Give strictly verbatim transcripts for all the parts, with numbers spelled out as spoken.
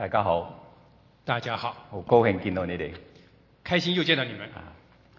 大家好， 大家好， 好高興見到你哋。 開心又見到你們。 啊，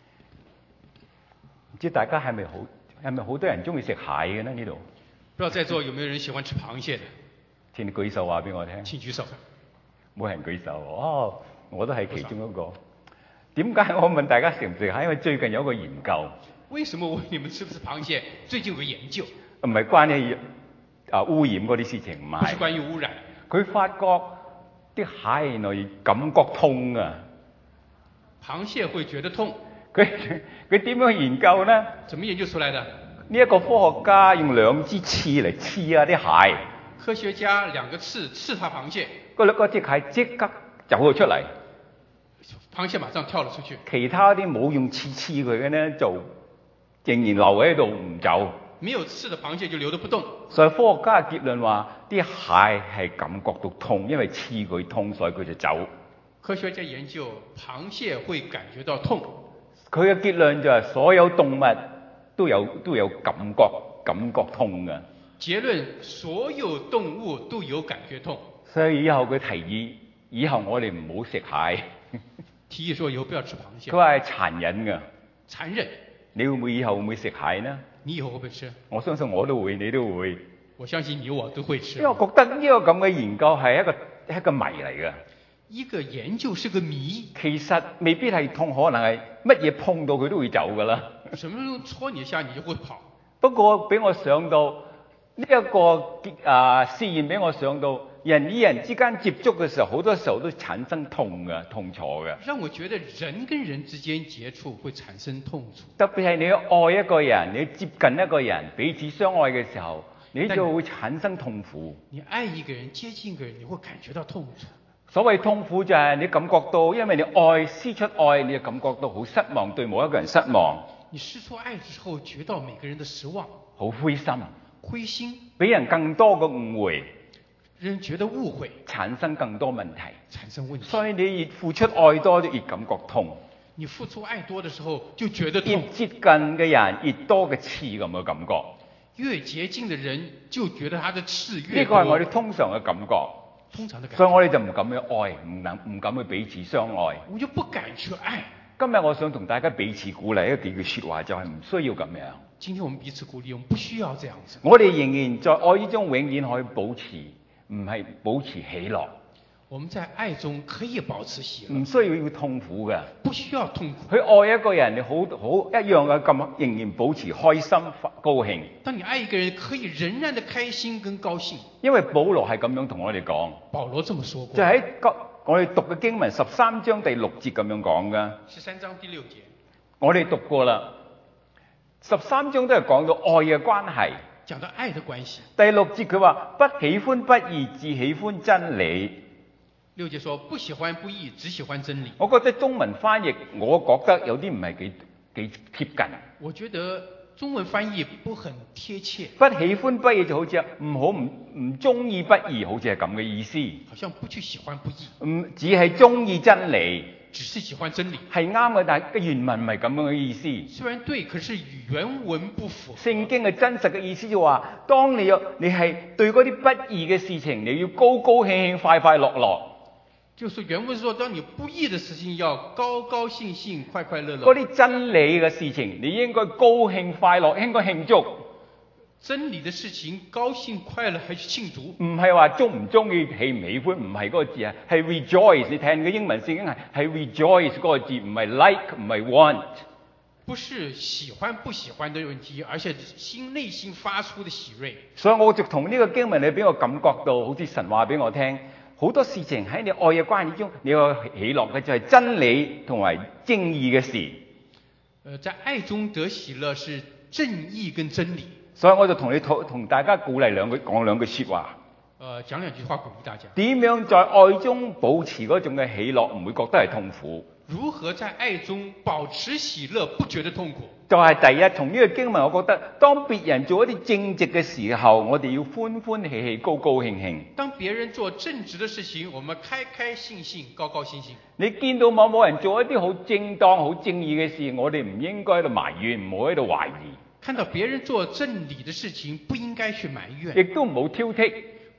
唔知大家係咪好係咪好多人中意食蟹嘅呢？呢度不知道在座有沒有人喜歡吃螃蟹的？ 請你舉手話俾我聽。 請舉手。 冇人舉手。哦，我都係其中一個。點解我問大家食唔食蟹？因為最近有一個研究。 為什麼我問你們吃不吃螃蟹？最近有個研究。 唔係關於啊污染嗰啲事情，唔係。 不是關於污染。 佢發覺啲蟹原來感覺痛啊！ 螃蟹會覺得痛。 佢佢點樣研究呢？ 怎麼研究出來的？ 呢一個科學家用兩支刺嚟刺啊啲蟹。 科學家兩個刺刺它螃蟹。 嗰嗰隻蟹即刻走咗出嚟。 螃蟹馬上跳了出去。 其他啲冇用刺刺佢嘅呢，就仍然留喺度唔走。 沒有刺的螃蟹就留得不動。所以科學家嘅結論話，啲蟹係感覺到痛，因為刺佢痛，所以佢就走。科學家研究螃蟹會感覺到痛，佢嘅結論就係所有動物都有都有感覺感覺痛嘅。 結論所有動物都有感覺痛。 所以以後佢提議，以後我哋唔好食蟹。 提議說以後不要吃螃蟹。 佢話係殘忍嘅。 殘忍。你會唔會以後會唔會食蟹呢？ 你以後會唔會吃？ 我相信我都會，你都會。 我相信你我都會吃。 因為我覺得呢個咁嘅研究係一個一個謎嚟嘅。 一個研究是個謎。 其實未必係痛，可能係乜嘢碰到佢都會走㗎啦。 什麼都戳你一下，你就會跑。 不過俾我想到呢一個啊試驗，俾我想到人與人之間接觸嘅時候，好多時候都產生痛嘅痛楚嘅。 讓我覺得人跟人之間接觸會產生痛楚。 特別係你要愛一個人，你要接近一個人，彼此相愛嘅時候，你就會產生痛苦。 你愛一個人，接近一個人，你會感覺到痛楚。 所謂痛苦就係你感覺到，因為你愛施出愛，你就感覺到好失望，對某一個人失望。 你施出愛之後，覺到每個人的失望， 好灰心， 灰心， 俾人更多嘅誤會， 人覺得誤會， 產生更多問題， 產生問題。 所以你越付出愛多，就越感覺痛。 你付出愛多的時候，就覺得痛。 越接近嘅人，越多嘅刺咁嘅感覺。 越接近嘅人，就覺得他的刺越多。 呢個係我哋通常嘅感覺。 通常的感覺。 所以我哋就唔敢去愛，唔能唔敢去彼此相愛。 我就不敢去愛。 今日我想同大家彼此鼓勵一幾句說話，就係唔需要咁樣。 今天我們彼此鼓勵，我們不需要這樣子。 我哋仍然在愛之中，永遠可以保持，唔係保持喜樂。 我們在愛中可以保持喜樂， 唔需要要痛苦嘅， 不需要痛苦。 去愛一個人，你好好一樣嘅咁，仍然保持開心高興。 當你愛一個人，可以仍然的開心跟高興。因為保羅係咁樣同我哋講。 保羅這麼說過。 就喺我哋讀嘅經文十三章第六節咁樣講㗎。 十三章第六節。我哋讀過啦。十三章都係講到愛嘅關係。 講到愛的關係。 第六節佢話不喜歡不義，只喜歡真理。 六節說不喜歡不義，只喜歡真理。 我覺得中文翻譯，我覺得有啲唔係幾幾貼近。 我覺得中文翻譯不很貼切。 不喜歡不義就好似唔好唔唔中意不義，好似係咁嘅意思。 好像不去喜歡不義。 唔只係中意真理， 只是喜歡真理。係啱嘅，但係嘅原文唔係咁樣嘅意思。 雖然對，可是原文不符。 聖經嘅真實嘅意思就話，當你有你係對嗰啲不義嘅事情，你要高高興興、快快樂樂。 就是原文說，當你不義的事情要高高興興、快快樂樂。 嗰啲真理嘅事情，你應該高興快樂，應該慶祝。 真理的事情高興快樂，還是慶祝？ 唔係話中唔中意、喜唔喜歡，唔係嗰個字啊，係 rejoice。你聽嘅英文聖經係係 rejoice 嗰個字，唔係 like，唔係 want。 不是喜歡不喜歡的問題，而且心內心發出的喜悅。 所以我就同呢個經文裏俾我感覺到，好似神話俾我聽。好多事情喺你愛嘅關係中，你有喜樂嘅就係真理同埋正義嘅事。 呃，在愛中得喜樂是正義跟真理。 所以我就同你同大家鼓勵兩句，講兩句說話。 呃，講兩句話鼓勵大家。 點樣在愛中保持嗰種嘅喜樂，唔會覺得係痛苦？ 如何在愛中保持喜樂，不覺得痛苦？ 就係第一，從呢個經文，我覺得當別人做一啲正直嘅時候，我哋要歡歡喜喜、高高興興。 當別人做正直的事情，我們開開心心、高高興興。 你見到某某人做一啲好正當、好正義嘅事，我哋唔應該喺度埋怨，唔好喺度懷疑。 看到別人做正理的事情，不應該去埋怨， 亦都唔好挑剔。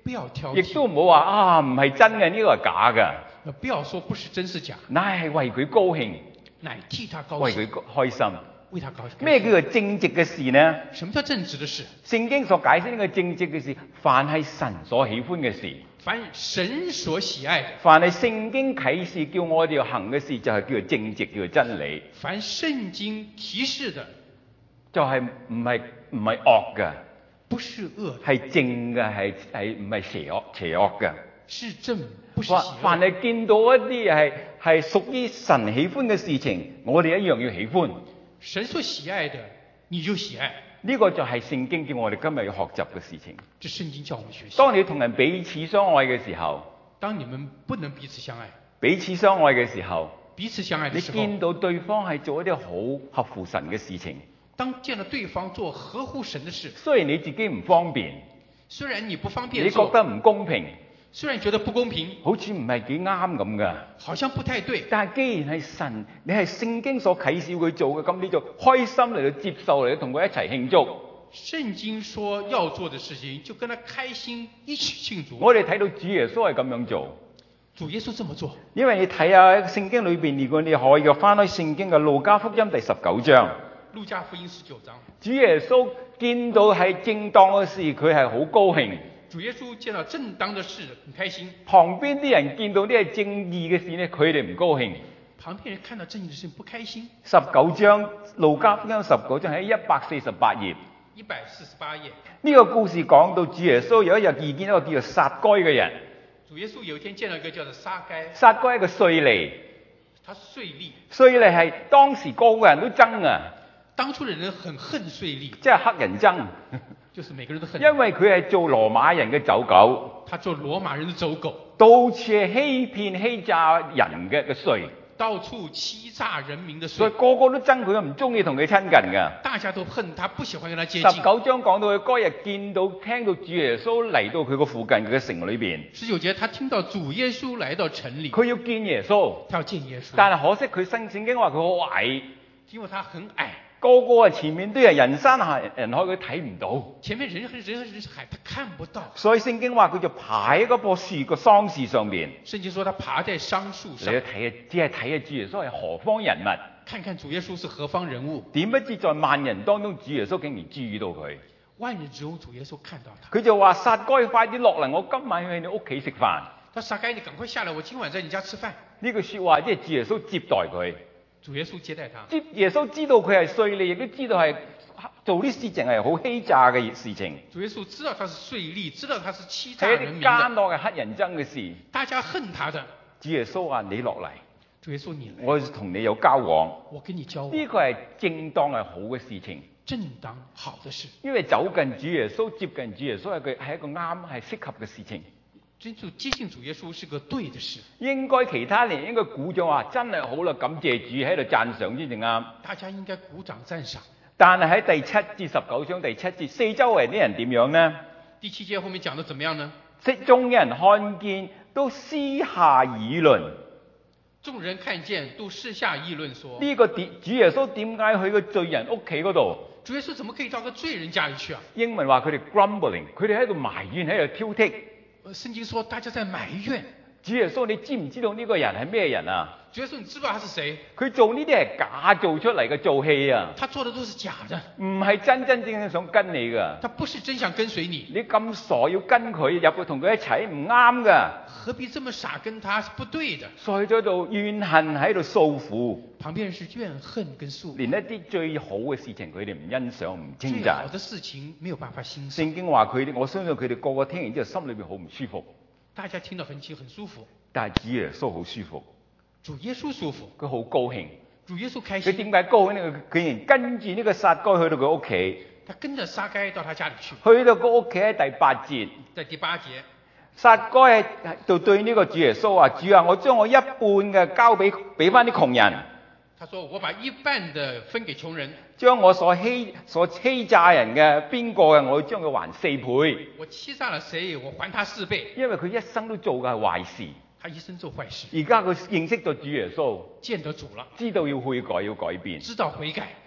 不要挑亦都唔好話啊唔係真嘅，呢個係假嘅。 不要說不是真是假， 乃係為佢高興， 乃替他高興， 為佢開心。 為他高興。 咩叫做正直嘅事呢？ 什麼叫正直的事？ 聖經所解釋呢個正直嘅事，凡係神所喜歡嘅事， 凡神所喜愛的， 凡係聖經啟示叫我哋要行嘅事，就係叫做正直，叫做真理。 凡聖經提示的， 就係唔係唔係惡嘅， 不是惡， 係正嘅，係係唔係邪惡邪惡嘅。 是正，不是邪惡。 凡係見到一啲係係屬於神喜歡嘅事情，我哋一樣要喜歡。 神所喜愛的，你就喜愛。 呢個就係聖經叫我哋今日要學習嘅事情。 這聖經叫我們學習。 當你同人彼此相愛嘅時候， 當你們不能彼此相愛， 彼此相愛嘅時候， 彼此相愛的時候， 你見到對方係做一啲好合乎神嘅事情， 當見到對方做合乎神的事， 雖然你自己唔方便， 雖然你不方便， 你覺得唔公平， 雖然覺得不公平， 好似唔係幾啱咁噶， 好像不太對。 但係既然係神，你係聖經所啟示佢做嘅，咁你就開心嚟到接受嚟到同佢一齊慶祝。 聖經說要做的事情，就跟他開心一起慶祝。 我哋睇到主耶穌係咁樣做， 主耶穌這麼做。 因為你睇下聖經裏邊，如果你可以翻開聖經嘅路加福音第十九章。 路加福音十九章。 主耶穌見到係正當嘅事，佢係好高興。 主耶穌見到正當的事，很開心。 旁邊啲人見到呢係正義嘅事呢，佢哋唔高興。 旁邊人看到正義的事不開心。 十九章路加福音十九章喺一百四十八頁。 一百四十八頁。 呢個故事講到主耶穌有一日遇見一個叫做撒該嘅人。 主耶穌有一天見到一個叫做撒該。 撒該係一個稅吏。 他稅吏。 稅吏係當時個個人都憎啊。 當初的人很恨稅吏。 即係黑人憎。 就是每個人都恨。 因為佢係做羅馬人嘅走狗。 他做羅馬人的走狗。 到處係欺騙欺詐人嘅嘅稅。 到處欺詐人民的稅。 所以個個都憎佢，唔中意同佢親近㗎。 大家都恨他，不喜歡跟他接近。 十九章講到佢嗰日見到聽到主耶穌嚟到佢個附近佢嘅城裏邊。 十九節，他聽到主耶穌來到城裡。 佢要見耶穌。 他要見耶穌。 但係可惜佢聖聖經話佢好矮。 因為他很矮。 個個啊前面都係人山人海，佢睇唔到。 前面人人人人海，他看不到。 所以聖經話佢就爬喺嗰棵樹個桑樹上邊。 聖經說他爬在桑樹上。 你睇啊，只係睇下主耶穌係何方人物。 看看主耶穌是何方人物。點不知在萬人當中，主耶穌竟然注意到佢。 萬人之中，主耶穌看到他。 佢就話：撒該，快啲落嚟，我今晚去你屋企食飯。 他撒該，你趕快下來，我今晚在你家吃飯。 呢句說話即係主耶穌接待佢。 主耶穌接待他。 耶穌知道佢係稅吏，亦都知道係做啲事情係好欺詐嘅事情。 主耶穌知道他是稅吏，知道他是欺詐人民的。 係奸惡嘅黑人憎嘅事。 大家恨他的。 主耶穌話：你落嚟。 主耶穌你來。 我同你有交往。 我跟你交往。 呢個係正當係好嘅事情。 正當好的事。 因為走近主耶穌，接近主耶穌係佢係一個啱係適合嘅事情。 接近主耶穌是個對的事。 應該其他人應該鼓掌話：真係好啦，感謝主喺度讚賞先至啱。 大家應該鼓掌讚賞。 但係喺第七至十九章第七節，四周圍啲人點樣呢？ 第七節後面講得怎麼樣呢？ 眾人看見都私下議論。 眾人看見都私下議論說： 呢個主耶穌點解去個罪人屋企嗰度？ 主耶穌怎麼可以到個罪人家裏去啊？ 英文話佢哋 grumbling， 佢哋喺度埋怨，喺度挑剔。 聖經說大家在埋怨。 主耶穌，你知唔知道呢個人係咩人啊？ 主耶穌，你知道他是誰？ 佢做呢啲係假做出嚟嘅做戲啊！ 他做的都是假的， 唔係真真正正想跟你噶。 他不是真想跟隨你。 你咁傻要跟佢入去同佢一齊唔啱噶。 何必這麼傻跟他？是不對的。 所以喺度怨恨喺度訴苦。 旁邊人是怨恨跟訴苦。 連一啲最好嘅事情佢哋唔欣賞唔稱讚。 最好的事情沒有辦法欣賞。 聖經話佢哋，我相信佢哋個個聽完之後心裏邊好唔舒服。 大家聽到很很舒服。 但係主耶穌好舒服。 主耶穌舒服， 佢好高興。 主耶穌開心。 佢點解高興呢？佢竟然跟住呢個撒該去到佢屋企。 他跟着撒該到他家裏去。 去到個屋企喺第八節。 在第八節， 撒該係就對呢個主耶穌話：主啊，我將我一半嘅交俾俾翻啲窮人。 他說：我把一半的分給窮人。 將我所欺所欺詐人嘅邊個嘅，我要將佢還四倍。 我欺詐了誰，我還他四倍。 因為佢一生都做嘅係壞事。 他一生做壞事。 而家佢認識咗主耶穌， 見得主了， 知道要悔改要改變， 知道悔改。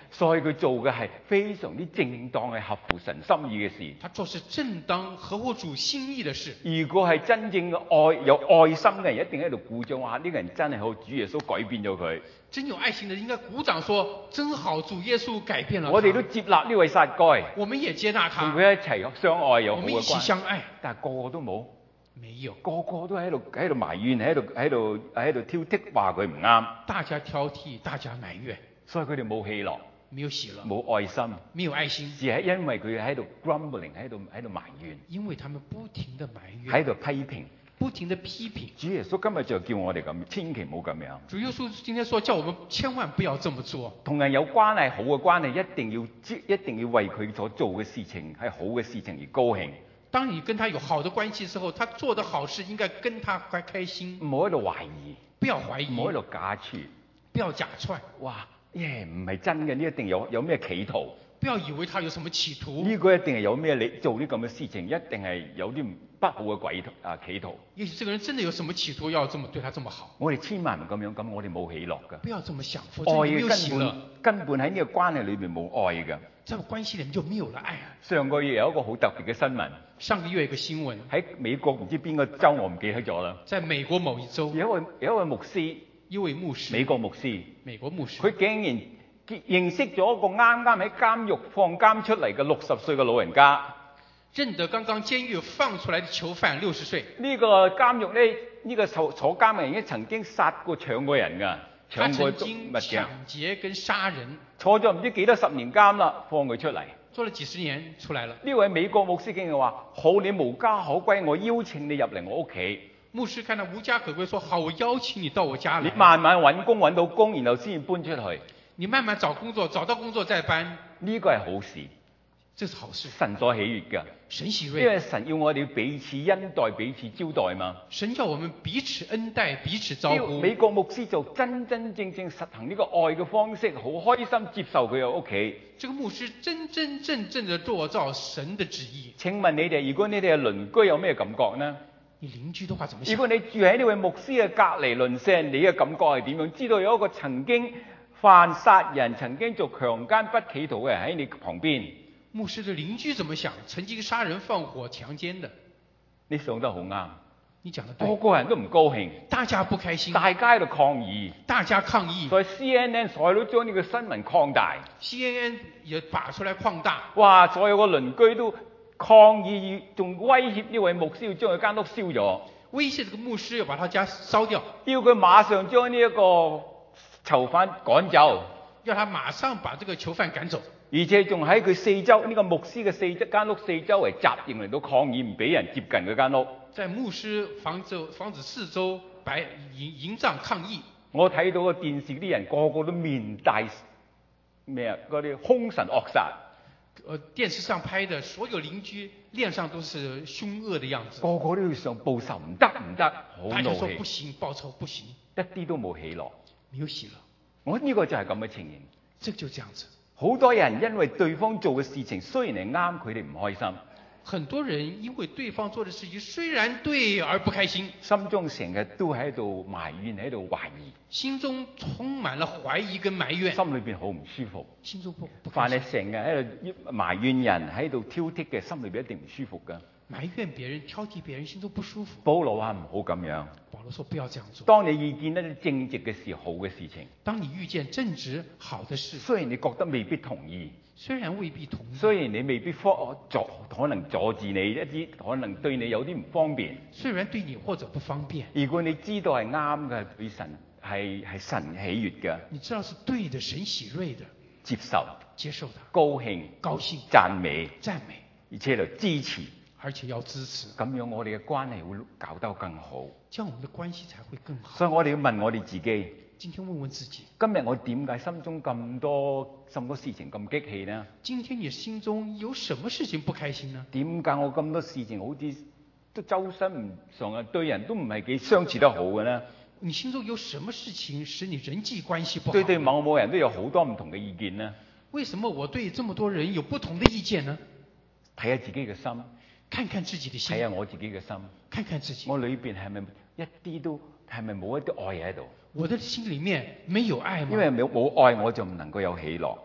所以佢做嘅係非常之正當嘅合乎神心意嘅事。 他做是正當合乎主心意的事。 如果係真正嘅愛有愛心嘅人，一定喺度鼓掌話：呢個人真係好，主耶穌改變咗佢。 真有愛心的人應該鼓掌說：真好，主耶穌改變了他。 我哋都接納呢位撒該， 我們也接納他， 同佢一齊相愛有好嘅關係。 我們一起相愛， 但係個個都冇。 沒有， 個個都喺度喺度埋怨，喺度喺度喺度挑剔，話佢唔啱。 大家挑剔，大家埋怨， 所以佢哋冇喜樂， 沒有喜樂， 冇愛心， 沒有愛心， 只係因為佢喺度 grumbling， 喺度喺度埋怨， 因為他們不停地埋怨， 喺度批評， 不停地批評。 主耶穌今日就叫我哋咁，千祈唔好咁樣。 主耶穌今天說，叫我們千萬不要這麼做。 同人有關係好嘅關係，一定要一定要為佢所做嘅事情係好嘅事情而高興。 當你跟他有好的關係之後，他做的好事應該跟他開開心。 唔好喺度懷疑， 不要懷疑， 唔好喺度假設， 不要假串。 哇，耶唔係真嘅，呢一定有有咩企圖。 不要以為他有什麼企圖。 呢個一定係有咩你做啲咁嘅事情，一定係有啲不好嘅鬼啊企圖。 也許這個人真的有什麼企圖，要這麼對他這麼好。 我哋千萬唔咁樣，咁我哋冇喜樂㗎。 不要這麼想，否則沒有喜樂。愛根本喺呢個關係裏面冇愛㗎。 在關係裏面就沒有了愛啊。 上個月有一個好特別嘅新聞。 上個月有一個新聞喺美國，唔知邊個州我唔記得咗啦。 在美國某一州， 有一位有一位牧師， 一位牧師， 美國牧師， 美國牧師， 佢竟然認識咗一個啱啱喺監獄放監出嚟嘅六十歲嘅老人家。 認得剛剛監獄放出來的囚犯六十歲。 呢個監獄咧，呢個坐坐監嘅人已經曾經殺過搶過人㗎，搶過曾經搶劫跟殺人， 坐咗唔知幾多十年監啦，放佢出嚟。 做了幾十年出來了。 呢位美國牧師竟然話：好，你無家可歸，我邀請你入嚟我屋企。 牧師看到無家可歸，說：好，我邀請你到我家來。 你慢慢揾工揾到工，然後先搬出去。 你慢慢找工作，找到工作再搬。 呢個係好事， 這是好事， 神所喜悅㗎。 神喜悅， 因為神要我哋彼此恩待、彼此招待嘛。 神要我們彼此恩待、彼此招呼。 美國牧師就真真正正實行呢個愛嘅方式，好開心接受佢嘅屋企。 這個牧師真真正正的做照神的旨意。 請問你哋，如果你哋嘅鄰居有咩感覺呢？ 你鄰居的話怎麼想？ 如果你住喺呢位牧師嘅隔離鄰舍，你嘅感覺係點樣？知道有一個曾經犯殺人、曾經做強姦不企圖嘅人喺你旁邊。 牧師的鄰居怎麼想？曾經殺人放火強姦的。 你想得好啱， 你講得對。 個個人都唔高興， 大家不開心， 大家喺度抗議， 大家抗議。 所以 C N N 所有都將呢個新聞擴大 ，C N N 也把出來擴大。 哇！所有個鄰居都抗議，仲威脅呢位牧師要將佢間屋燒咗， 威脅這個牧師要把他家燒掉， 要佢馬上將呢一個囚犯趕走， 要他馬上把這個囚犯趕走。 而且仲喺佢四周呢、這個牧師嘅四間屋四周圍集營嚟到抗議，唔俾人接近佢間屋。 在牧師房子房子四周擺營營帳抗議。我睇到個電視啲人個個都面帶咩啊？嗰啲兇神惡煞。 呃，電視上拍的所有鄰居臉上都是兇惡的樣子。 個個都要上報仇，唔得唔得，好大家說不行，報仇不行， 一啲都冇喜樂， 沒有喜樂。 我呢個就係咁嘅情形。 這就這樣子。 好多人因為對方做嘅事情雖然係啱，佢哋唔開心。 很多人因為對方做的事情雖然對而不開心， 心中成日都喺度埋怨，喺度懷疑， 心中充滿了懷疑跟埋怨， 心裏邊好唔舒服。 心中不不凡係成日喺度埋怨人，喺度挑剔嘅，心裏邊一定唔舒服噶。 埋怨別人、挑剔別人，心中不舒服。 保羅話唔好咁樣。 保羅說不要這樣做。 當你遇見一啲正直嘅事、好嘅事情， 當你遇見正直好的事， 雖然你覺得未必同意， 雖然未必同意， 雖然你未必阻可能阻止你一啲，可能對你有啲唔方便， 雖然對你或者不方便， 如果你知道係啱嘅，對神係係神喜悅嘅， 你知道是對的，神喜悅的， 接受接受它， 高興高興讚美讚美， 而且嚟支持。 而且要支持， 咁樣我哋嘅關係會搞得更好， 這樣我們的關係才會更好。 所以我哋要問我哋自己， 今天問問自己， 今日我點解心中咁多咁多事情咁激氣呢？ 今天你心中有什麼事情不開心呢？ 點解我咁多事情好似都周身唔上啊，對人都唔係幾相處得好嘅呢？ 你心中有什麼事情使你人際關係不好？ 對對某某人都有好多唔同嘅意見呢？ 為什麼我對這麼多人有不同的意見呢？ 睇下自己嘅心。 看看自己的心， 睇下我自己嘅心， 看看自己， 我裏邊係咪一啲都係咪冇一啲愛喺度？ 我的心裏面沒有愛嗎？ 因為冇冇愛我就唔能夠有喜樂，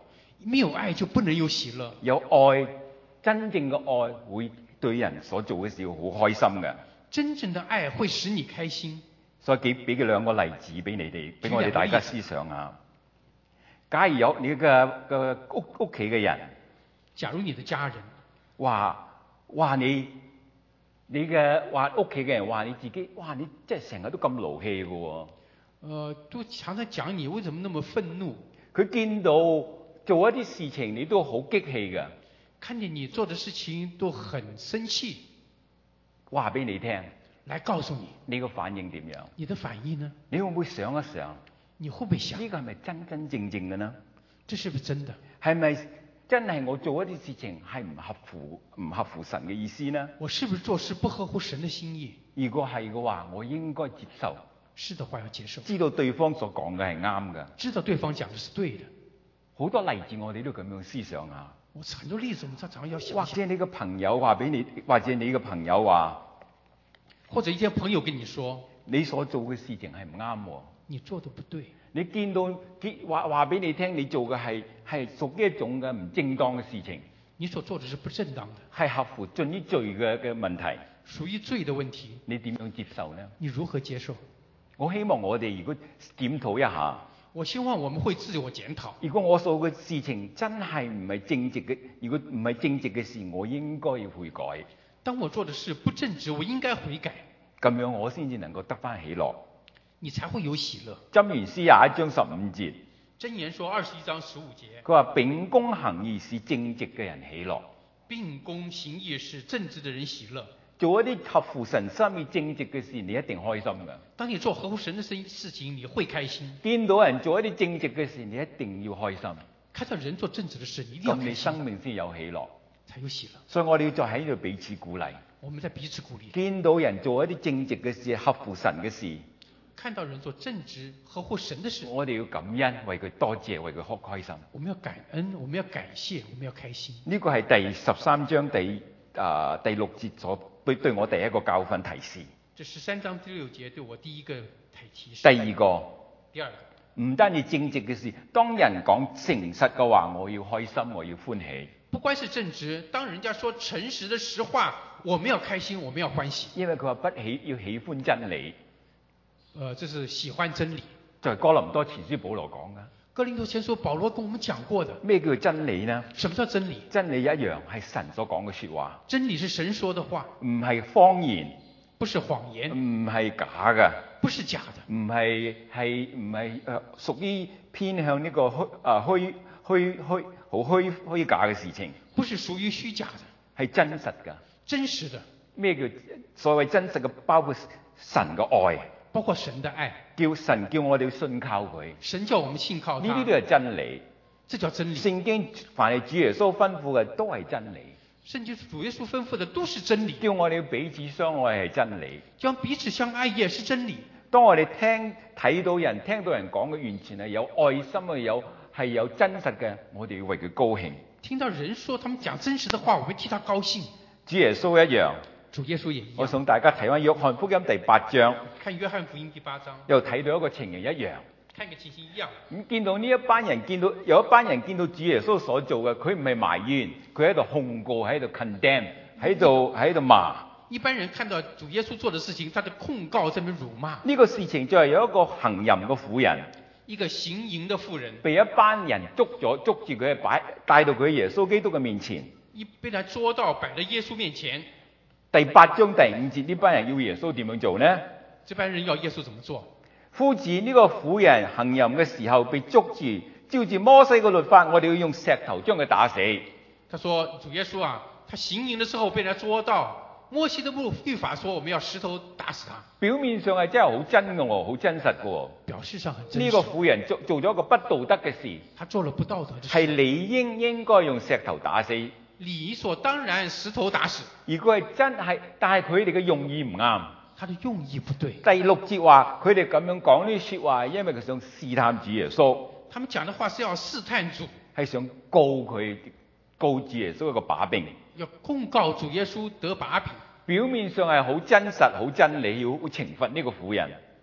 沒有愛就不能有喜樂。 有愛，真正嘅愛會對人所做嘅事好開心嘅。 真正的愛會使你開心。 所以俾俾佢兩個例子俾你哋，俾我哋大家思想下。假如有你嘅嘅屋屋企嘅人， 假如你的家人話話你你嘅話屋企嘅人話你自己，哇！你真係成日都咁勞氣嘅喎。 呃，都常常講你為什麼那麼憤怒。 佢見到做一啲事情你都好激氣嘅， 看見你做的事情都很生氣， 話俾你聽， 來告訴你， 你個反應點樣？ 你的反應呢？ 你會唔會想一想？ 你會不會想？ 呢個係咪真真正正嘅呢？ 這是不是真的？ 係咪真係我做一啲事情係唔合乎唔合乎神嘅意思呢？ 我是不是做事不合乎神的心意？ 如果係嘅話，我應該接受。 是的話要接受。 知道對方所講嘅係啱嘅。 知道對方講的是對的。 好多例子我哋都咁樣思想下。 我很多例子我們常常要想。 或者你個朋友話俾你，或者你個朋友話， 或者一些朋友跟你說， 你所做嘅事情係唔啱。 你做得不對。 你見到話話俾你聽，你做嘅係係屬於一種嘅唔正當嘅事情。 你所做的是不正當的， 係合乎盡於罪嘅嘅問題。 屬於罪的問題。 你點樣接受呢？ 你如何接受？ 我希望我哋如果檢討一下。 我希望我們會自我檢討。 如果我做嘅事情真係唔係正直嘅，如果唔係正直嘅事，我應該要悔改。 當我做的事不正直，我應該悔改。 咁樣我先至能夠得返喜樂。 你才會有喜樂。 箴言書廿一章十五節。 箴言說二十一章十五節。 佢話秉公行義是正直嘅人喜樂。 秉公行義是正直的人喜樂。 做一啲合乎神心意正直嘅事，你一定開心㗎。 當你做合乎神的事事情，你會開心。 見到人做一啲正直嘅事，你一定要開心。 看到人做正直的事，你一定要開心。咁你生命先有喜樂， 才有喜樂。 所以我哋要再喺度彼此鼓勵。 我們在彼此鼓勵。 見到人做一啲正直嘅事，合乎神嘅事。 看到人做正直、合乎神的事， 我哋要感恩，為佢多謝，為佢開開心。 我們要感恩，我們要感謝，我們要開心。 呢個係第十三章第啊、呃、第六節所對對我第一個教訓提示。 這十三章第六節對我第一個提示。 第二個， 第二個， 唔單止正直嘅事，當人講誠實嘅話，我要開心，我要歡喜。 不光是正直，當人家說誠實的實話，我們要開心，我們要歡喜。 因為佢話不喜要喜歡真理。 呃，這是喜歡真理。 就係哥林多前書保羅講噶。 哥林多前書保羅跟我們講過的。咩叫真理呢？ 什麼叫真理？ 真理一樣係神所講嘅說話。 真理是神說的話， 唔係謊言， 不是謊言， 唔係假嘅， 不是假的， 唔係係唔係誒屬於偏向呢個虛啊虛虛虛好虛虛假嘅事情。 不是屬於虛假的， 係真實嘅， 真實的。 咩叫所謂真實嘅？包括神嘅愛。 包括神的愛， 叫神叫我哋信靠佢， 神叫我們信靠他， 呢啲都係真理， 這叫真理。 聖經凡係主耶穌吩咐嘅都係真理， 聖經主耶穌吩咐的都是真理。 叫我哋彼此相愛係真理， 叫彼此相愛也是真理。 當我哋聽睇到人聽到人講嘅完全係有愛心嘅，有係有真實嘅，我哋要為佢高興。 聽到人說他們講真實的話，我們替他高興。 主耶穌一樣。 主耶穌也一樣。 我送大家睇翻約翰福音第八章。 看約翰福音第八章。 又睇到一個情形一樣。 看個情形一樣。 咁見到呢一班人，見到有一班人見到主耶穌所做嘅，佢唔係埋怨，佢喺度控告，喺度 condemn， 喺度喺度罵。 一般人看到主耶穌做的事情，他的控告這邊辱罵。 呢個事情就係有一個行淫嘅婦人。 一個行淫的婦人。被一班人捉咗，捉住佢擺，帶到佢耶穌基督嘅面前。 一被他捉到，擺在耶穌面前。 第八章第五節，呢班人要耶穌點樣做呢？ 這班人要耶穌怎麼做？ 夫子，呢個婦人行淫嘅時候被捉住，照住摩西嘅律法，我哋要用石頭將佢打死。 他說：主耶穌啊，他行淫的時候被人捉到，摩西的律法說我們要石頭打死他。 表面上係真係好真嘅喎，好真實嘅喎。 表示上很真實。 呢個婦人做做咗一個不道德嘅事。 他做了不道德的事。 係理應應該用石頭打死。 理所當然，石頭打死。 如果係真係，但係佢哋嘅用意唔啱。 他的用意不對。 第六節話，佢哋咁樣講呢啲說話，因為佢想試探主耶穌。 他們講的話是要試探主， 係想告佢告主耶穌一個把柄。 要控告主耶穌得把柄。 表面上係好真實、好真理，要懲罰呢個婦人。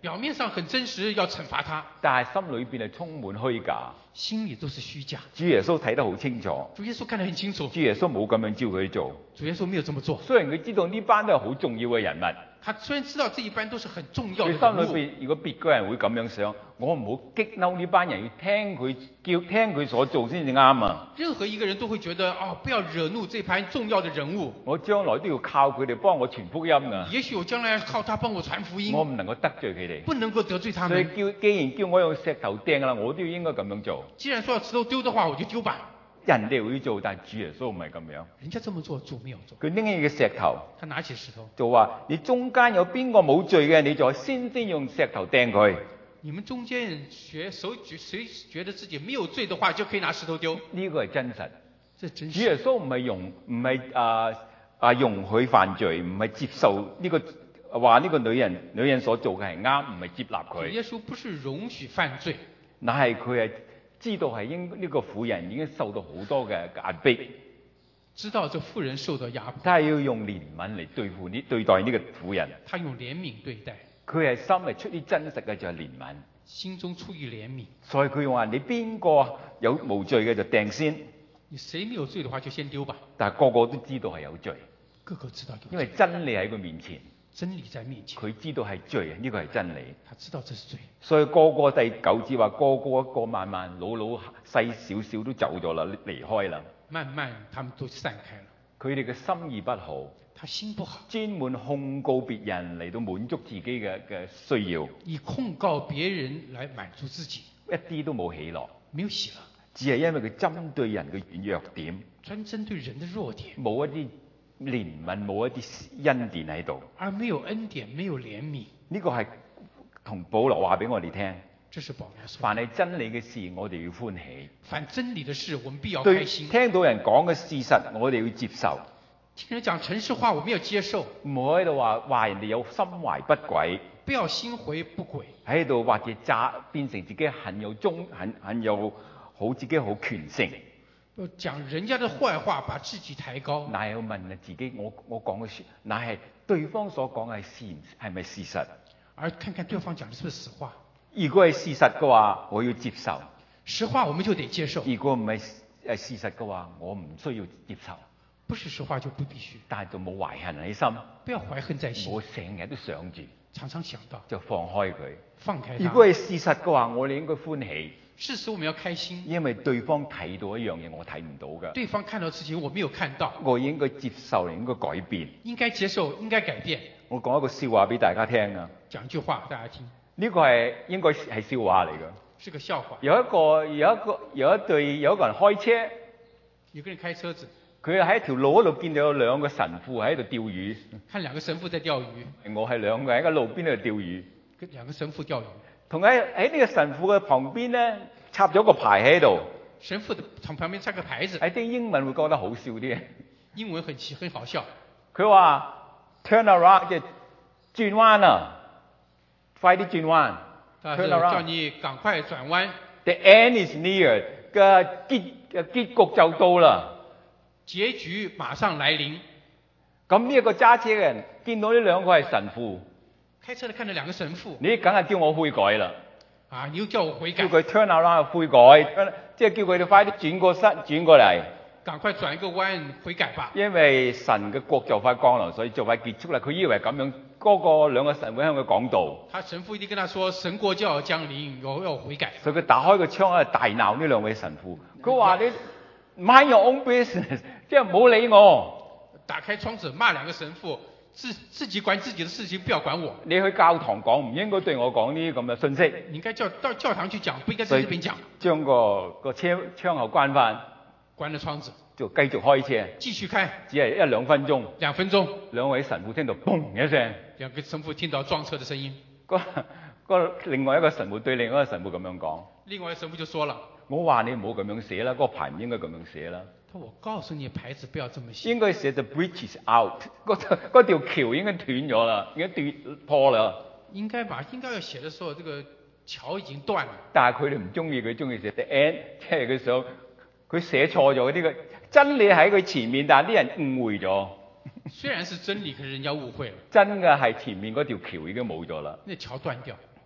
表面上很真實，要懲罰他， 但係心裏邊係充滿虛假。 心裏都是虛假。 主耶穌睇得好清楚， 主耶穌看得很清楚， 主耶穌冇咁樣叫佢做。 主耶穌沒有這麼做。 雖然佢知道呢班都係好重要嘅人物， 他雖然知道這一班都是很重要的人物， 佢心裏邊如果別個人會咁樣想，我唔好激嬲呢班人，要聽佢叫聽佢所做先至啱啊！ 任何一個人都會覺得哦，不要惹怒這班重要的人物。 我將來都要靠佢哋幫我傳福音啊！ 也許我將來靠他幫我傳福音， 我唔能夠得罪佢哋， 不能夠得罪他們。 所以叫既然叫我用石頭掟啦，我都要應該咁樣做。 既然說要石頭丟的話，我就丟吧。 人哋會做，但係主耶穌唔係咁樣。 人家這麼做，主沒有做。 佢拎起個石頭， 他拿起石頭， 就話：你中間有邊個冇罪嘅，你就先先用石頭掟佢。 你們中間人學手舉，誰覺得自己沒有罪的話，就可以拿石頭丟。 呢個係真實。 這真實。 主耶穌唔係容唔係啊啊容許犯罪，唔係接受呢、這個話呢個女人女人所做嘅係啱，唔係接納佢。 耶穌不是容許犯罪， 乃係佢係知道係應呢個婦人已經受到好多嘅壓迫， 知道這婦人受到壓迫， 但係要用憐憫嚟對付呢對待呢個婦人。 他用憐憫對待。 佢係心係出於真實嘅就係憐憫， 心中出於憐憫。 所以佢話：你邊個有無罪嘅就掟先。 你誰沒有罪的話就先丟吧。 但係個個都知道係有罪， 個個知道有罪， 因為真理喺佢面前， 真理在面前， 佢知道係罪，呢個係真理。 他知道這是罪， 所以個個第九節話個個一個慢慢老老細少少都走咗啦，離開啦。 慢慢他們都散開了。 佢哋嘅心意不好， 他心不好， 專門控告別人嚟到滿足自己嘅嘅需要， 以控告別人來滿足自己， 一啲都冇喜樂， 沒有喜樂， 只係因為佢針對人嘅弱點， 專針對人的弱點， 冇一啲憐憫，冇一啲恩典喺度， 而沒有恩典，沒有憐憫。 呢個係同保羅話俾我哋聽。 這是保羅說， 凡係真理嘅事，我哋要歡喜； 凡真理的事，我們必要對開心。 聽到人講嘅事實，我哋要接受。 聽人講誠實話，我們要接受。 唔好喺度話話人哋有心懷不軌， 不要心懷不軌， 喺度或者詐變成自己很有忠，很很有好自己好權勢。 講人家的壞話，把自己抬高。 乃要問啊自己，我我講嘅說，乃係對方所講嘅係事係咪事實？ 而看看對方講的是不是實話。 如果係事實嘅話，我要接受。 實話我們就得接受。 如果唔係誒事實嘅話，我唔需要接受。 不是實話就不必須。 但係就冇懷恨喺心， 不要懷恨在心。 我成日都想住， 常常想到就放開佢， 放開他。 如果係事實嘅話，我哋應該歡喜。 事實我們要開心， 因為對方睇到一樣嘢，我睇唔到㗎。 對方看到事情我沒有看到， 我應該接受，應該改變。 應該接受，應該改變。 我講一個笑話俾大家聽啊！ 講一句話大家聽。 呢個係應該係笑話嚟㗎。 是個笑話。 有一個有一個有一對有一個人開車， 有個人開車子， 佢喺一條路嗰度見到有兩個神父喺度釣魚。 看兩個神父在釣魚。 我係兩個人喺個路邊度釣魚。 跟兩個神父釣魚。同喺喺呢個神父嘅旁邊咧，插咗個牌喺度。 神父的旁旁邊插個牌子。 喺啲英文會覺得好笑啲。 英文很奇很好笑。佢話 turn around 即係轉彎啊！快啲轉彎。 turn around 叫你趕快轉彎。 The end is near 嘅結嘅結局就到啦。 結局馬上來臨。 咁呢一個揸車嘅人見到呢兩個係神父。 開車的看到兩個神父。 你梗係叫我悔改啦。 啊！你又叫我悔改。 叫佢 turn around 悔改，即係叫佢哋快啲轉過身轉過嚟。 趕快轉一個彎悔改吧。 因為神嘅國就快降臨，所以就快結束啦。佢以為咁樣，嗰、那個兩個神會向佢講道。 他神父一定跟他說：神國就要降臨，我要悔改。 所以佢打開個窗喺度大鬧呢兩位神父。佢話：你 mind your own business，即係唔好理我。 打開窗子罵兩個神父。自自己管自己的事情，不要管我。 你去教堂講，唔應該對我講呢啲咁嘅信息。 你應該叫到教堂去講，不應該在這邊講。 將個個車窗口關翻， 關咗窗子， 就繼續開車， 繼續開。 只係一兩分鐘。 兩分鐘， 兩位神父聽到砰一聲， 兩個神父聽到撞車的聲音。 個個另外一個神父對另外一個神父咁樣講。 另外一個神父就說了： 我話你唔好咁樣寫啦，嗰、那個牌唔應該咁樣寫啦。 我告訴你，牌子不要這麼寫。 應該寫 The bridge is out，嗰嗰條橋應該斷咗啦，已經斷破啦。 應該吧？應該要寫的時候，這個橋已經斷了。 但係佢哋唔中意，佢中意寫 The end，即係佢想佢寫錯咗呢個真理喺佢前面，但係啲人誤會咗。 雖然是真理，可是人家誤會了。 真嘅係前面嗰條橋已經冇咗啦。 那橋斷掉。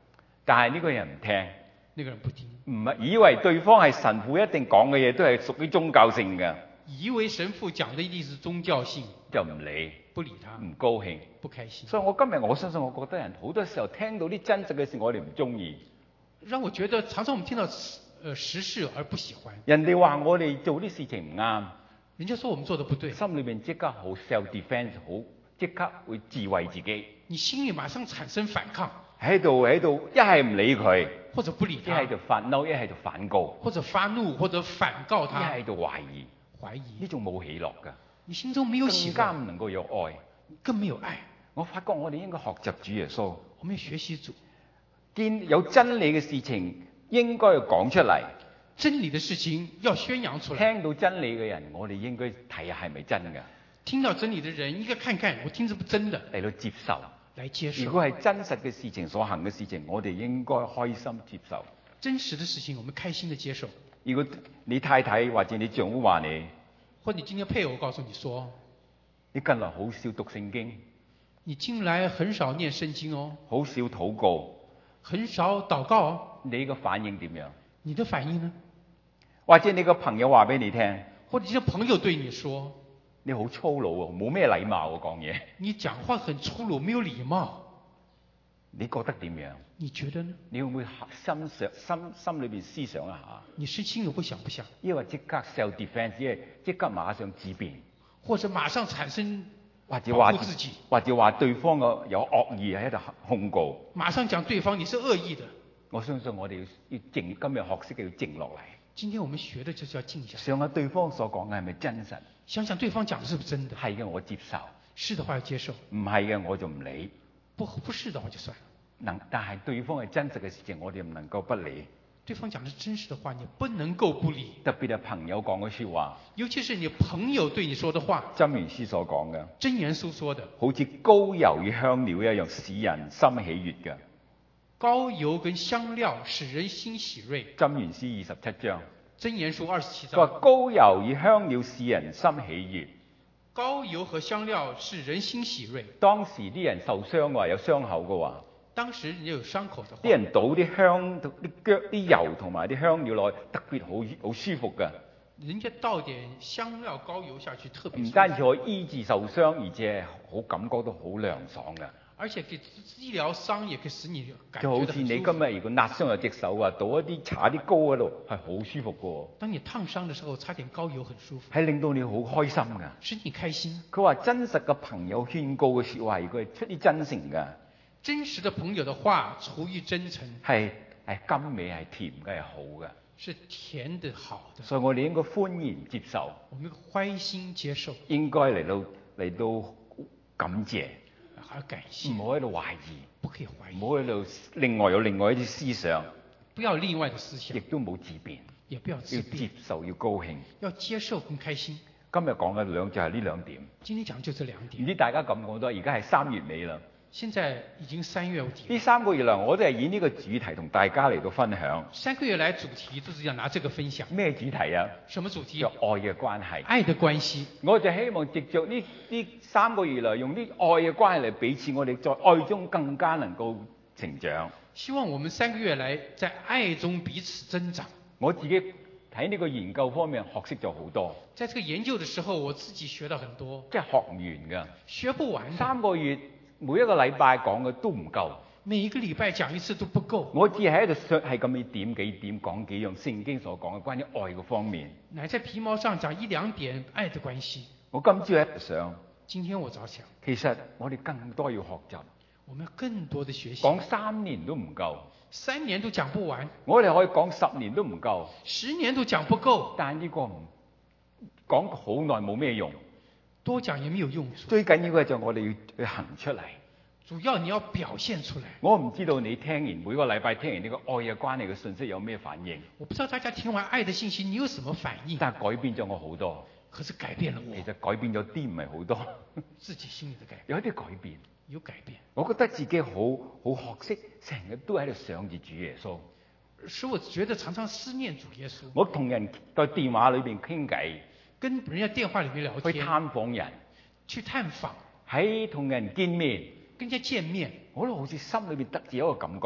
但係呢個人唔聽， 那個人不聽， 唔係以為對方係神父一定講嘅嘢都係屬於宗教性嘅， 以為神父講的一定是宗教性， 就唔理， 不理他， 唔高興， 不開心。 所以我今日我相信，我覺得人好多時候聽到啲真實嘅事，我哋唔中意。 讓我覺得常常我們聽到呃實事而不喜歡。 人哋話我哋做啲事情唔啱， 人家說我們做得不對， 心裏邊即刻好 self defense， 好即刻會自衛自己。 你心裏馬上產生反抗， 喺度喺度一係唔理佢， 或者不理他， 一係就發嬲，一係就反告， 或者發怒，或者反告他， 一係就懷疑， 懷疑呢種冇喜樂㗎， 你心中沒有喜樂， 更加唔能夠有愛， 更沒有愛。 我發覺我哋應該學習主耶穌， 我們要學習主， 見有真理嘅事情應該要講出嚟， 真理的事情要宣揚出來。 聽到真理嘅人，我哋應該睇下係咪真㗎。 聽到真理的人應該看看我聽是不是真的， 嚟到接受， 來接受。 如果係真實嘅事情所行嘅事情，我哋應該開心接受。 真實的事情，我們開心的接受。 如果你太太或者你丈夫話你， 或者你今天配偶告訴你說， 你近來好少讀聖經， 你近來很少念聖經哦， 好少禱告， 很少禱告哦， 你個反應點樣？ 你的反應呢？ 或者你個朋友話俾你聽， 或者你的朋友對你說， 你好粗魯喎，冇咩禮貌喎講嘢。 你講話很粗魯，沒有禮貌。 你覺得點樣？ 你覺得呢？ 你會唔會心想心心裏邊思想一下？ 你是心裏會想不想？ 因為即刻 self defense，因為即刻馬上自辯， 或者馬上產生或者話自己， 或者話對方嘅有惡意喺度控告， 馬上講對方你是惡意的。 我相信我哋要要靜，今日學識嘅要靜落嚟。 今天我們學的就是要靜下來， 想下對方所講嘅係咪真實？ 想想對方講的是不是真的？ 係嘅，我接受； 是的話要接受， 唔係嘅我就唔理。 不不是的話就算了。 能，但係對方係真實嘅事情，我哋唔能夠不理。 對方講的是真實的話，你不能夠不理。 特別係朋友講嘅說話， 尤其是你朋友對你說的話。 箴言書所講嘅， 箴言書說的， 好似膏油與香料一樣，使人心喜悅嘅。 膏油跟香料使人心喜悅。 箴言書二十七章。 箴言書二十七章。 佢話膏油與香料使人心喜悅。 膏油和香料使人心喜悅。 當時啲人受傷嘅話，有傷口嘅話， 當時你有傷口的話， 啲人倒啲香、啲腳、啲油同埋啲香料落去，特別好好舒服㗎。 人家倒點香料膏油下去，特別舒服。 唔單止可以醫治受傷，而且好感覺到好涼爽㗎。 而且給醫療傷，也可以使你感覺就好似你今日如果辣傷有隻手啊，倒一啲搽啲膏喺度，係好舒服㗎。 當你燙傷的時候，擦點膏油很舒服， 係令到你好開心㗎， 使你開心。 佢話真實嘅朋友勸告嘅説話，如果係出於真誠㗎， 真實的朋友的話出於真誠，係係甘美係甜嘅係好嘅， 是甜的好的。 所以我哋應該歡迎接受， 我們歡心接受， 應該嚟到嚟到感謝。 而感謝， 唔好喺度懷疑， 不可以懷疑， 唔好喺度另外有另外一啲思想， 不要另外的思想， 亦都冇自辯， 也不要自辯， 要接受，要高興， 要接受跟開心。 今日講嘅兩就係呢兩點。 今天講就這兩點。 唔知大家咁講多，而家係三月尾啦。 現在已經三月底。 呢三個月來，我都係以呢個主題同大家嚟到分享。 三個月來主題就是要拿這個分享。 咩主題啊？ 什麼主題？ 就愛嘅關係。 愛的關係。 我就希望藉着呢呢三個月來，用啲愛嘅關係嚟彼此，我哋在愛中更加能夠成長。 希望我們三個月來在愛中彼此增長。 我自己喺呢個研究方面學識咗好多。 在這個研究的時候，我自己學到很多。 即係學唔完㗎。 學不完。 三個月。每一個禮拜講嘅都唔夠， 每一個禮拜講一次都不夠。我只係喺度想係咁樣點幾點講幾樣聖經所講嘅關於愛嘅方面。 乃在皮毛上講一兩點愛的關係。 我今朝喺度想， 今天我早想， 其實我哋更多要學習。 我們更多的學習。 講三年都唔夠， 三年都講不完。 我哋可以講十年都唔夠， 十年都講不夠。 但係呢個唔講好耐冇咩用。 多講也沒有用。 最緊要嘅就係我哋要去行出嚟。 主要你要表現出來。 我唔知道你聽完每個禮拜聽完呢個愛嘅關係嘅信息有咩反應。 我不知道大家聽完愛的信息你有什麼反應。 但係改變咗我好多。 可是改變了我。 其實改變咗啲唔係好多。 自己心裏的改變。 有一啲改變。 有改變。 我覺得自己好好學識，成日都喺度想住主耶穌。 使我覺得常常思念主耶穌。 我同人在電話裏邊傾偈。 跟人家電話裏面聊天。 去探訪人。 去探訪。 喺同人見面。 跟人家見面， 我都好似心裏邊得自己一個感覺，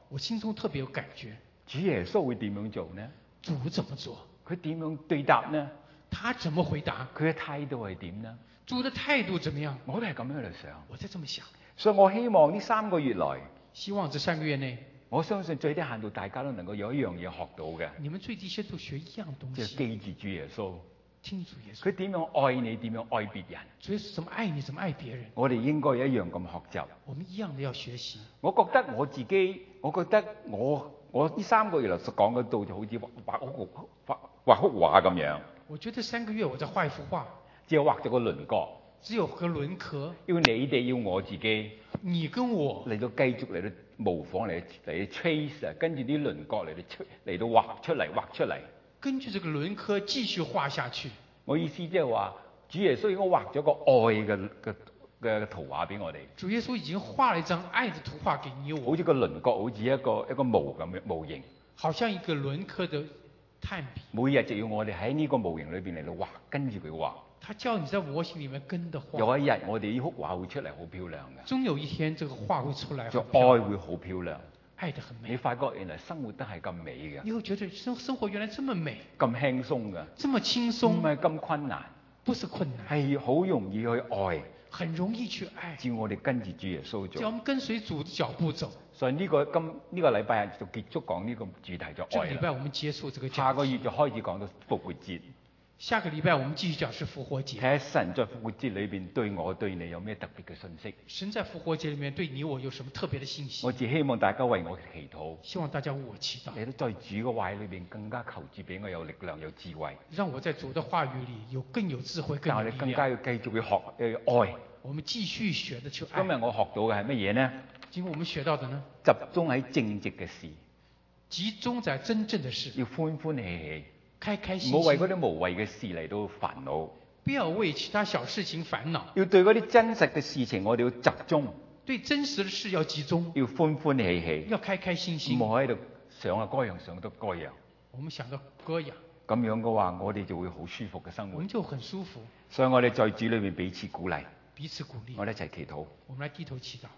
我心中特別有感覺。 主耶穌會點樣做呢？ 主怎麼做？ 佢點樣對答呢？ 他怎麼回答？ 佢嘅態度係點呢？ 主的態度怎麼樣？ 我都係咁樣嚟想。 我在這麼想。 所以我希望呢三個月來， 希望這三個月內， 我相信最低限度大家都能夠有一樣嘢學到嘅。 你們最低限度學一樣東西。 就記住主耶穌。 聽主耶穌。 佢點樣愛你，點樣愛別人。 主耶穌怎麼愛你，怎麼愛別人。我哋應該一樣咁學習。 我們一樣的要學習。 我覺得我自己，我覺得我我呢三個月嚟講嘅道就好似畫幅畫畫幅畫咁樣。 我覺得三個月我在畫一幅畫， 只係畫咗個輪廓。 只有個輪廓。 要你哋要我自己， 你跟我嚟到繼續嚟到模仿嚟嚟 trace 啊，跟住啲輪廓嚟到出嚟到畫出嚟畫出嚟。根據這個輪廓繼續畫下去。我意思即係話，主耶穌已經畫咗個愛嘅嘅嘅圖畫俾我哋。 主耶穌已經畫了一張愛的圖畫給你我。 好似個輪廓，好似一個一個模咁嘅模型。 好像一個輪廓的炭筆。 每日就要我哋喺呢個模型裏邊嚟到畫，跟住佢畫。 他叫你在模型裡面跟着畫。 有一日我哋呢幅畫會出嚟好漂亮嘅。 終有一天，這個畫會出來。 就愛會好漂亮。 愛得很美。 你發覺原來生活都係咁美嘅。 你會覺得生生活原來這麼美。 咁輕鬆嘅。 這麼輕鬆。 唔係咁困難。 不是困難。 係好容易去愛。 很容易去愛。 只要我哋跟住主耶穌做。 只要我們跟隨主的腳步走。 所以呢、這個今呢、這個禮拜日就結束講呢個主題就愛啦。 這個禮拜我們結束這個。 下個月就開始講到復活節。 下個禮拜我們繼續講是復活節。 睇下神在復活節裏邊對我對你有咩特別嘅信息。 神在復活節裏面對你我有什麼特別的信息？ 我只希望大家為我祈禱。 希望大家為我祈禱。你都在主嘅話語裏邊更加求主俾我有力量有智慧。 讓我在主的話語裏有更有智慧更有力量。 但係你更加要繼續去學要愛。 我們繼續學的去愛。 今日我學到嘅係乜嘢呢？ 今日我們學到的呢？ 集中喺正直嘅事。 集中在真正的事。 要歡歡喜喜。 開開心心， 唔好為嗰啲無謂嘅事嚟到煩惱。 不要為其他小事情煩惱。 要對嗰啲真實嘅事情，我哋要集中。 對真實嘅事要集中。 要歡歡喜喜。 要開開心心。 唔好喺度想啊嗰樣想到嗰樣。 我們想到嗰樣。 咁樣嘅話，我哋就會好舒服嘅生活。 我們就很舒服。 所以我哋在主裏面彼此鼓勵。 彼此鼓勵。 我哋一齊祈禱。 我們來低頭祈禱。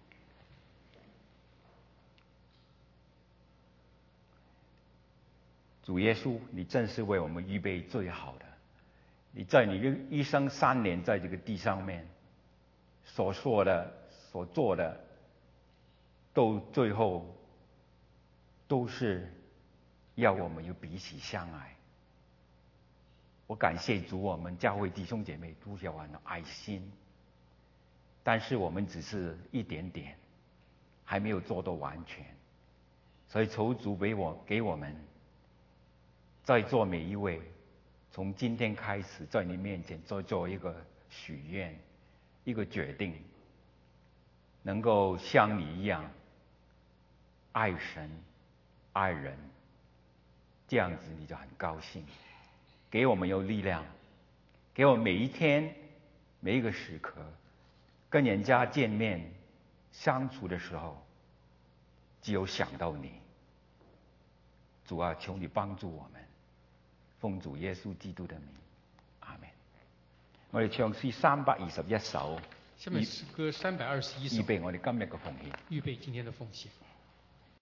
主耶穌，你真是為我們預備最好的。你在你的一生三年在這個地上面所說的、所做的，到最後都是要我們要彼此相愛。我感謝主，我們教會弟兄姐妹都有很愛心，但是我們只是一點點，還沒有做到完全。所以求主俾我給我們。在座每一位，從今天開始，在你面前再做一個許願，一個決定，能夠像你一樣愛神、愛人，這樣子你就很高興。給我們有力量，給我們每一天、每一個時刻，跟人家見面、相處的時候，只有想到你。主啊，求你幫助我們。奉主耶穌基督的名，阿門。我哋唱詩三百二十一首， 下面詩歌三百二十一首， 預備我哋今日嘅奉獻， 預備今天的奉獻。